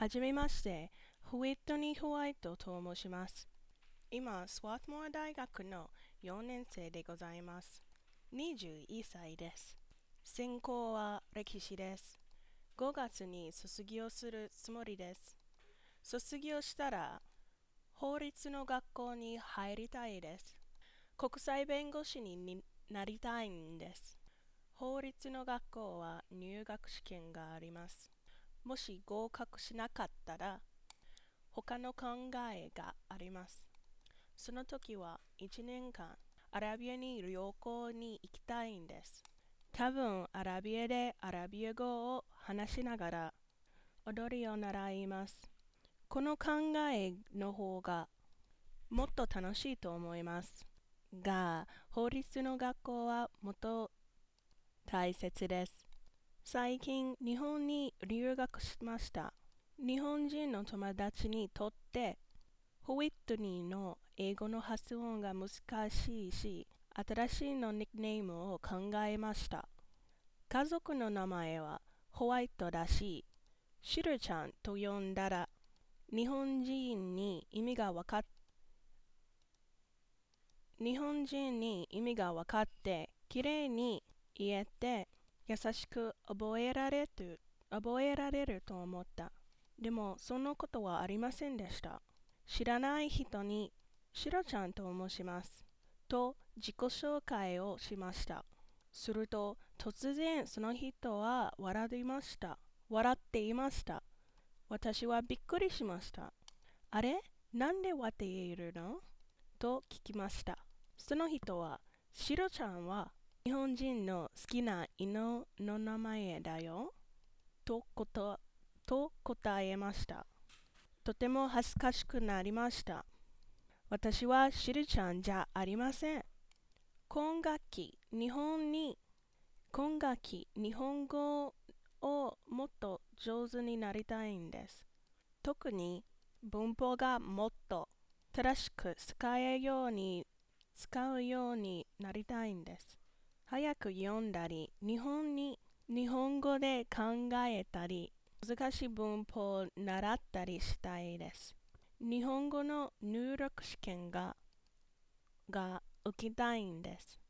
はじめまして、ホイットニー・ホワイトと申します。今、スワートモア大学の4年生でございます。21歳です。専攻は歴史です。5月に卒業するつもりです。卒業したら、法律の学校に入りたいです。国際弁護士になりたいんです。法律の学校は入学試験があります。もし合格しなかったら、他の考えがあります。その時は1年間アラビアに旅行に行きたいんです。多分アラビアでアラビア語を話しながら踊りを習います。この考えの方がもっと楽しいと思います。が、法律の学校はもっと大切です。最近日本に留学しました。日本人の友達にとってホイットニーの英語の発音が難しいし、新しいのニックネームを考えました。家族の名前はホワイトだし、シルちゃんと呼んだら日本人に意味がわかっ日本人に意味がわかってきれいに言えて優しく覚えられると思った。でもそんなことはありませんでした。知らない人にシロちゃんと申します。と自己紹介をしました。すると突然その人は笑っていました。私はびっくりしました。あれなんで笑っているのと聞きました。その人は、シロちゃんは日本人の好きな犬の名前だよ。と答えました。とても恥ずかしくなりました。私はシルちゃんじゃありません。今学期、日本語をもっと上手になりたいんです。特に文法がもっと正しく使うようになりたいんです。早く読んだり、日本語で考えたり、難しい文法を習ったりしたいです。日本語の入力試験が受けたいんです。